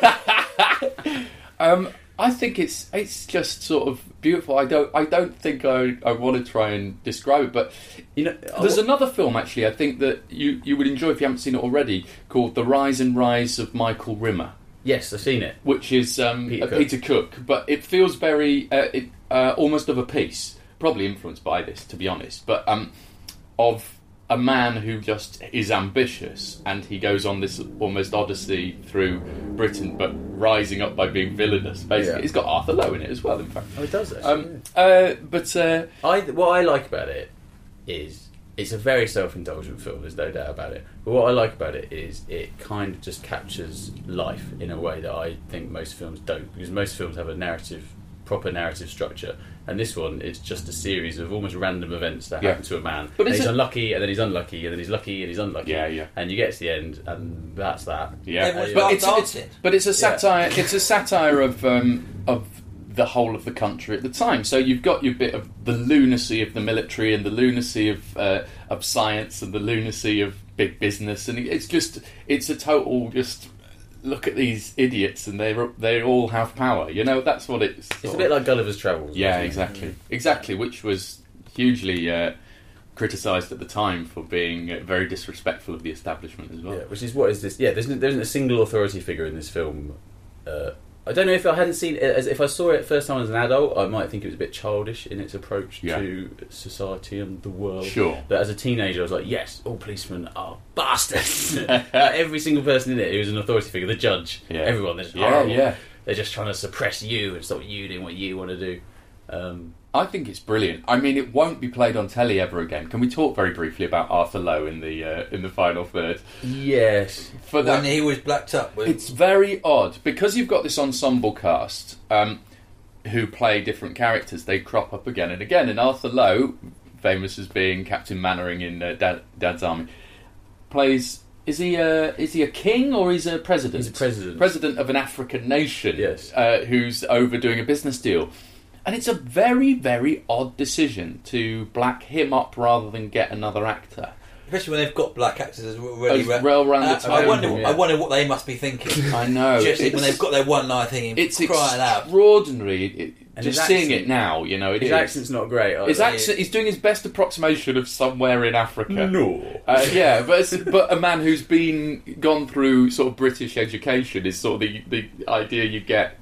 I think it's just sort of beautiful. I don't think I want to try and describe it, but there's another film actually I think that you would enjoy if you haven't seen it already, called The Rise and Rise of Michael Rimmer. Yes, I've seen it. Which is Peter Cook, but it feels very almost of a piece, probably influenced by this, to be honest, but of a man who just is ambitious, and he goes on this almost odyssey through Britain, but rising up by being villainous. Basically, It's got Arthur Lowe in it as well. In fact, it does. Actually, what I like about it is it's a very self-indulgent film. There's no doubt about it. But what I like about it is it kind of just captures life in a way that I think most films don't, because most films have a proper narrative structure. And this one, it's just a series of almost random events that happen to a man. But he's unlucky, and then he's unlucky, and then he's lucky, and he's unlucky. And you get to the end, and that's that. But it's a satire. It's a satire of the whole of the country at the time. So you've got your bit of the lunacy of the military, and the lunacy of science, and the lunacy of big business, and it's a total just. Look at these idiots, and they all have power. That's what it's. It's a bit like Gulliver's Travels. Yeah, exactly. Which was hugely criticised at the time for being very disrespectful of the establishment as well. Yeah, which is what is this? Yeah, there isn't a single authority figure in this film. I don't know if I hadn't seen it. If I saw it first time as an adult, I might think it was a bit childish in its approach to society and the world. Sure. But as a teenager, I was like, yes, all policemen are bastards. Every single person in it who was an authority figure, the judge, everyone, they're just horrible. They're just trying to suppress you and stop you doing what you want to do. I think it's brilliant. I mean, it won't be played on telly ever again. Can we talk very briefly about Arthur Lowe in the final third? Yes. When he was blacked up. It's very odd, because you've got this ensemble cast who play different characters. They crop up again and again. And Arthur Lowe, famous as being Captain Mannering in Dad's Army, plays. Is he a king or is he a president? He's a president. President of an African nation. Yes. Who's overdoing a business deal. And it's a very, very odd decision to black him up rather than get another actor. Especially when they've got black actors as really well around the time. I wonder what they must be thinking. I know. Just when they've got their one line thinking, it's crying out. Extraordinary. And just his seeing accent- it now, His accent's not great. His accent. He's doing his best approximation of somewhere in Africa. No. Yeah, but a man who's gone through sort of British education is sort of the idea you get.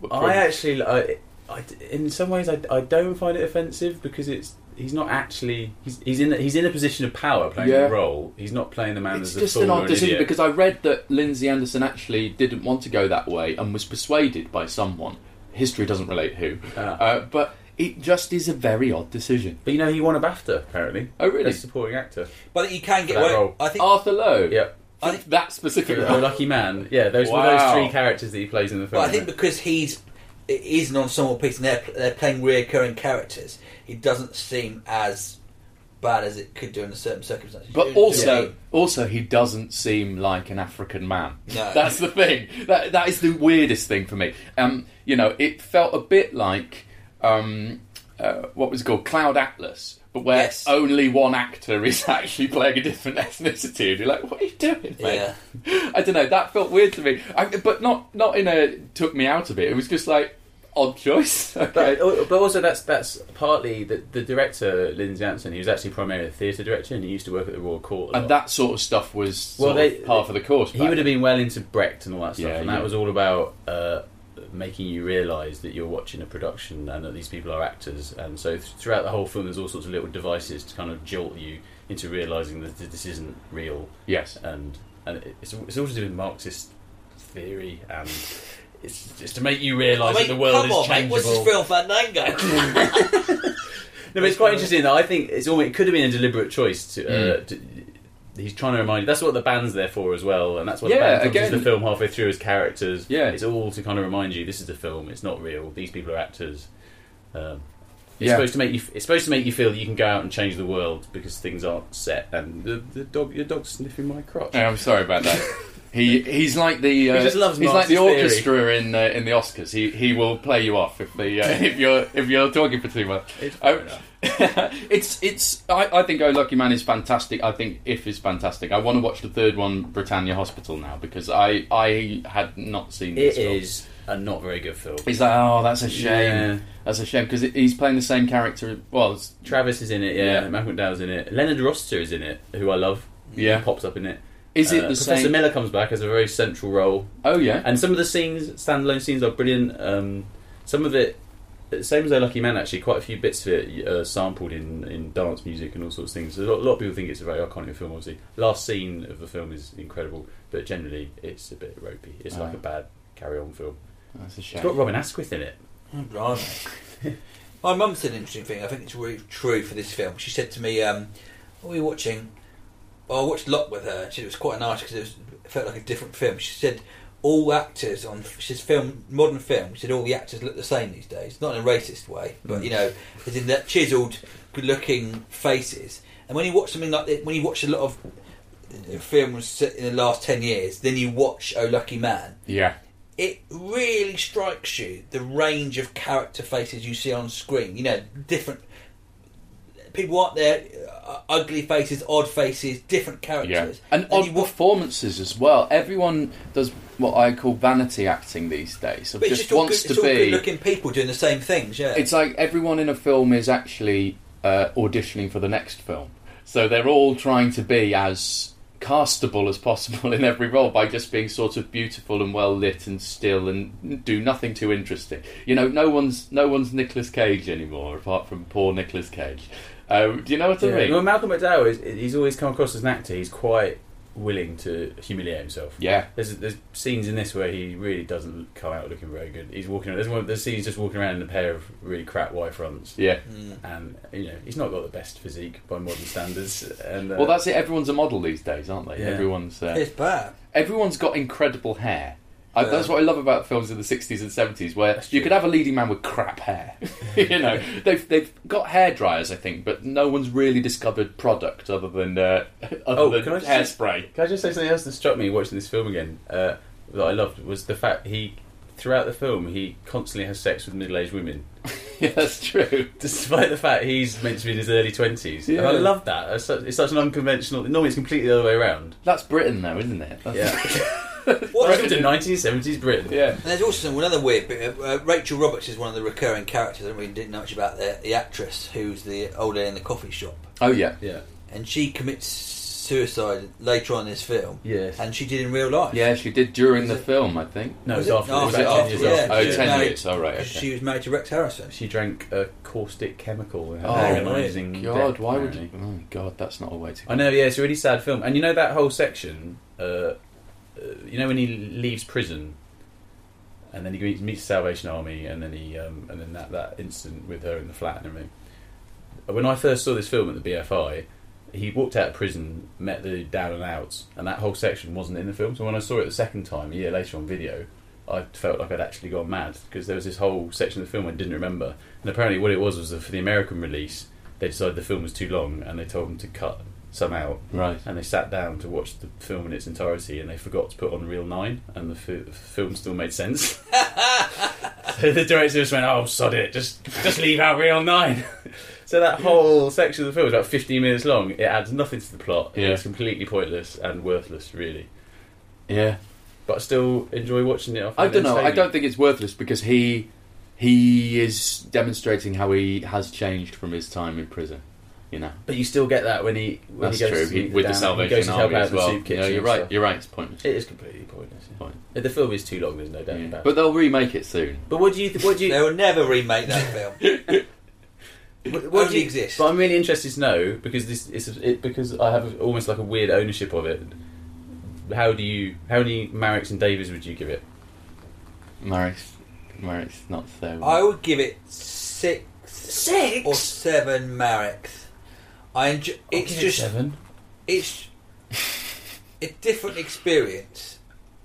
In some ways, I don't find it offensive because he's not actually he's in a position of power playing the role. He's not playing the man It's as a just fool an or odd decision idiot. because I read that Lindsay Anderson actually didn't want to go that way and was persuaded by someone. History doesn't relate who, but it just is a very odd decision. But he won a BAFTA apparently. Oh really? Best supporting actor. But you can get For that role. I think Arthur Lowe. Yeah. For that specific For role. Lucky Man. Yeah, those were Wow. those three characters that he plays in the film. But I think because it is an ensemble piece and they're playing reoccurring characters, it doesn't seem as bad as it could do in certain circumstances. But also, he doesn't seem like an African man. No. That's the thing. That is the weirdest thing for me. It felt a bit like what was it called Cloud Atlas, but where only one actor is actually playing a different ethnicity, and you're like, what are you doing, mate? Yeah. I don't know. That felt weird to me, but not in a took me out of it. It was just like odd choice. Okay. But also that's partly the director Lindsay Anderson. He was actually primarily a theatre director, and he used to work at the Royal Court. And that sort of stuff was par for the course. He would have been well into Brecht and all that stuff, Yeah, and that was all about making you realise that you're watching a production and that these people are actors. And so throughout the whole film, there's all sorts of little devices to kind of jolt you into realising that this isn't real. Yes, and it's all to do with Marxist theory and. It's just to make you realise that the world is changeable. Mate, what's this film Fandango? No, but it's quite interesting. That I think it could have been a deliberate choice. He's trying to remind you. That's what the band's there for as well, and that's what the band comes into the film halfway through as characters. Yeah, it's all to kind of remind you this is the film. It's not real. These people are actors. It's supposed to make you. It's supposed to make you feel that you can go out and change the world because things aren't set. And your dog's sniffing my crotch. Yeah, I'm sorry about that. He's like the he just loves he's like the Marxist orchestra in the Oscars. He will play you off if you're talking for too much. I think Oh Lucky Man is fantastic. I think If is fantastic. I want to watch the third one, Britannia Hospital, now because I had not seen this film. It is a not very good film. He's like, that's a shame. Yeah. That's a shame because he's playing the same character. Well, Travis is in it. Yeah. Malcolm McDowell's in it. Leonard Rossiter is in it, who I love. Yeah, he pops up in it. Is it the Professor same? Miller comes back as a very central role. Oh yeah, and some of the standalone scenes are brilliant. Some of it, same as Oh Lucky Man, actually, quite a few bits of it sampled in dance music and all sorts of things. A lot of people think it's a very iconic film. Obviously, last scene of the film is incredible, but generally it's a bit ropey. It's like a bad carry-on film. That's a shame. It's got Robin Asquith in it. Oh, blimey. My mum said an interesting thing. I think it's really true for this film. She said to me, "What were you watching?" I watched Lot with her. She said it was quite nice because it felt like a different film. She said all actors she's modern film. She said all the actors look the same these days, not in a racist way, but as in that chiselled, good-looking faces. And when you watch something like that, when you watch a lot of films set in the last 10 years, then you watch Oh Lucky Man. Yeah. It really strikes you the range of character faces you see on screen. Different people aren't there. Ugly faces, odd faces, different characters, and odd performances as well. Everyone does what I call vanity acting these days. But just wants to be good-looking people doing the same things. Yeah, it's like everyone in a film is actually auditioning for the next film, so they're all trying to be as castable as possible in every role by just being sort of beautiful and well lit and still and do nothing too interesting. No one's Nicolas Cage anymore, apart from poor Nicolas Cage. Do you know what I mean? Well, Malcolm McDowell he's always come across as an actor. He's quite willing to humiliate himself. Yeah. There's scenes in this where he really doesn't come out looking very good. He's walking. There's scenes just walking around in a pair of really crap Y fronts. Yeah. And he's not got the best physique by modern standards. And well, that's it. Everyone's a model these days, aren't they? Yeah. Everyone's. It's bad. Everyone's got incredible hair. That's what I love about films in the 60s and 70s, where you could have a leading man with crap hair. You know, they've got hair dryers, I think, but no one's really discovered product other than hairspray. Can I just say something else that struck me watching this film again that I loved was the fact throughout the film he constantly has sex with middle-aged women. Yeah, that's true. Despite the fact he's meant to be in his early 20s. Yeah. And I love that. It's such an unconventional... Normally it's completely the other way around. That's Britain, though, isn't it? Welcome to 1970s Britain. Yeah. And there's also another weird bit. Rachel Roberts is one of the recurring characters. I didn't know much about the actress who's the old lady in the coffee shop. Oh, yeah. Yeah. And she commits suicide later on in this film. Yes. And she did in real life. Yeah, she did during the film, I think. No, Was it's it? after. No, It was was it about 10 after? years Yeah. after. Oh, She was 10 married- years. Oh, right, okay. She was married to Rex Harrison. She drank a caustic chemical and had Oh, a my paralysing God, death, why would you... apparently. Oh, God, that's not a way to go. I know, yeah, it's a really sad film. And you know that whole section, you know when he leaves prison and then he meets the Salvation Army and then and then that incident with her in the flat and everything. When I first saw this film at the BFI, he walked out of prison, met the down and outs, and that whole section wasn't in the film. So when I saw it the second time, a year later on video, I felt like I'd actually gone mad because there was this whole section of the film I didn't remember. And apparently what it was that for the American release, they decided the film was too long and they told them to cut some out. Right. And they sat down to watch the film in its entirety and they forgot to put on Reel 9 and the film still made sense. So the director just went, oh, sod it, just leave out Reel 9. So that whole section of the film is about 15 minutes long. It adds nothing to the plot. Yeah. It's completely pointless and worthless, really. Yeah. But I still enjoy watching it. I don't know. I don't think it's worthless because he is demonstrating how he has changed from his time in prison. You know. But you still get that when he That's goes true. to meet With the Dan, he Salvation goes to help Army out as in well. the soup kitchen. Yeah, you're and right. stuff. You're right. It's pointless. It is completely pointless. Yeah. Fine. The film is too long. There's no doubt about it. But they'll remake it soon. But what do you? They will never remake that film. What Only exists. But I'm really interested to know because because I have almost like a weird ownership of it. How many Mareks and Davies would you give it? Marek's not so. I would give it 6 or 7 Mareks. It's just 7. it's a different experience.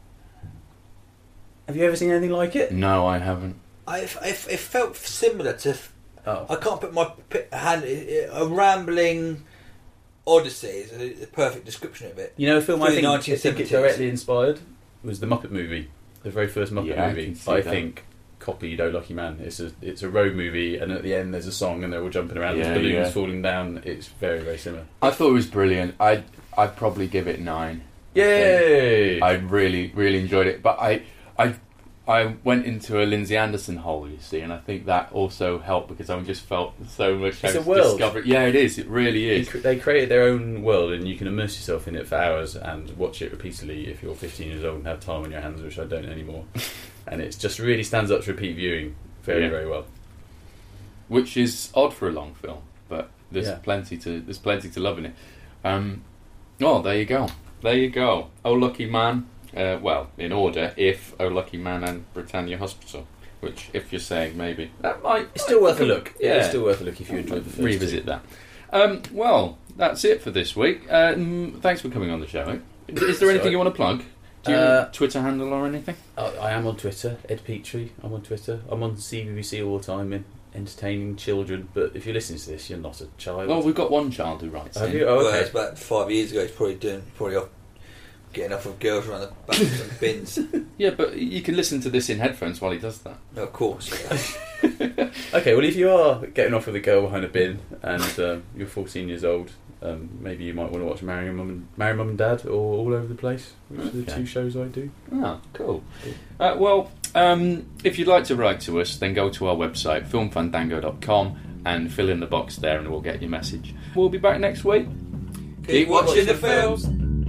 Have you ever seen anything like it? No, I haven't. It felt similar to. Oh. I can't put my hand. A rambling odyssey is the perfect description of it. You know, a film I Through think, the I think it 1970s. directly inspired was the Muppet movie, the very first Muppet Yeah, I movie. can see I that. think copied Oh Lucky Man. It's a road movie, and at the end there's a song, and they're all jumping around. Yeah, There's balloons yeah. falling down. It's very very similar. I thought it was brilliant. I'd probably give it 9. Yay! I really, really enjoyed it. But I went into a Lindsay Anderson hole, you see, and I think that also helped because I just felt so much. It's a world. Yeah, it is. It really is. They created their own world, and you can immerse yourself in it for hours and watch it repeatedly if you're 15 years old and have time on your hands, which I don't anymore. And it just really stands up to repeat viewing very, Yeah. very well. Which is odd for a long film, but there's Yeah. plenty to love in it. Oh, there you go. There you go. Oh Lucky Man. Well, in order, if Oh Lucky Man and Britannia Hospital. Which, if you're saying maybe, that might... It's still worth a look. Yeah. It's still worth a look if you enjoyed the first revisit two. that. Well, that's it for this week. Thanks for coming on the show. Is there anything you want to plug? Do you have a Twitter handle or anything? I am on Twitter, Ed Petrie. I'm on Twitter. I'm on CBBC all the time, entertaining children. But if you're listening to this, you're not a child. Well, we've got one child who writes Have in. you? Oh, Well, okay. it's about 5 years ago. He's probably off getting off of girls around the back of some bins. Yeah, but you can listen to this in headphones while he does that. No, of course. Yeah. Okay, well, if you are getting off with a girl behind a bin and you're 14 years old, maybe you might want to watch Marry Mum and Dad or All Over the Place, which are the Okay. 2 shows I do. Oh, cool. If you'd like to write to us, then go to our website, filmfandango.com, and fill in the box there and we'll get your message. We'll be back next week. Keep watching the films.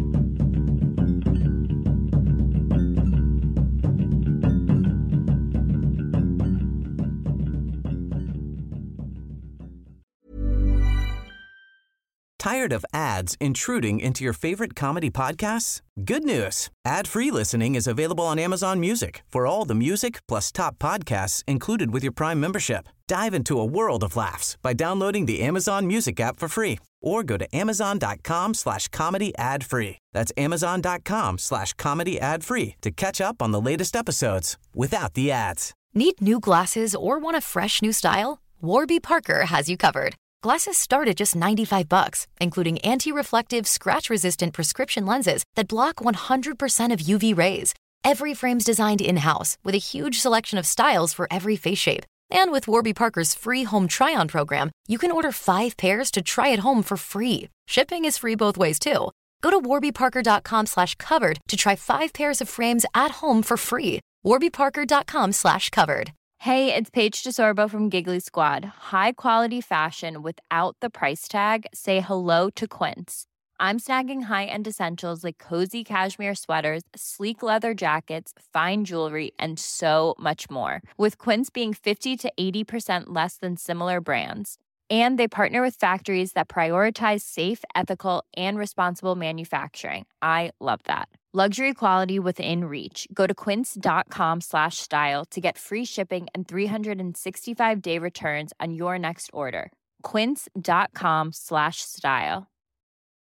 Tired of ads intruding into your favorite comedy podcasts? Good news. Ad-free listening is available on Amazon Music for all the music plus top podcasts included with your Prime membership. Dive into a world of laughs by downloading the Amazon Music app for free or go to amazon.com/comedy ad free. That's amazon.com/comedy ad free to catch up on the latest episodes without the ads. Need new glasses or want a fresh new style? Warby Parker has you covered. Glasses start at just $95, including anti-reflective, scratch-resistant prescription lenses that block 100% of UV rays. Every frame's designed in-house with a huge selection of styles for every face shape. And with Warby Parker's free home try-on program, you can order 5 pairs to try at home for free. Shipping is free both ways, too. Go to warbyparker.com/covered to try 5 pairs of frames at home for free. warbyparker.com/covered. Hey, it's Paige DeSorbo from Giggly Squad. High quality fashion without the price tag. Say hello to Quince. I'm snagging high-end essentials like cozy cashmere sweaters, sleek leather jackets, fine jewelry, and so much more. With Quince being 50 to 80% less than similar brands. And they partner with factories that prioritize safe, ethical, and responsible manufacturing. I love that. Luxury quality within reach. Go to quince.com/style to get free shipping and 365-day returns on your next order. Quince.com/style.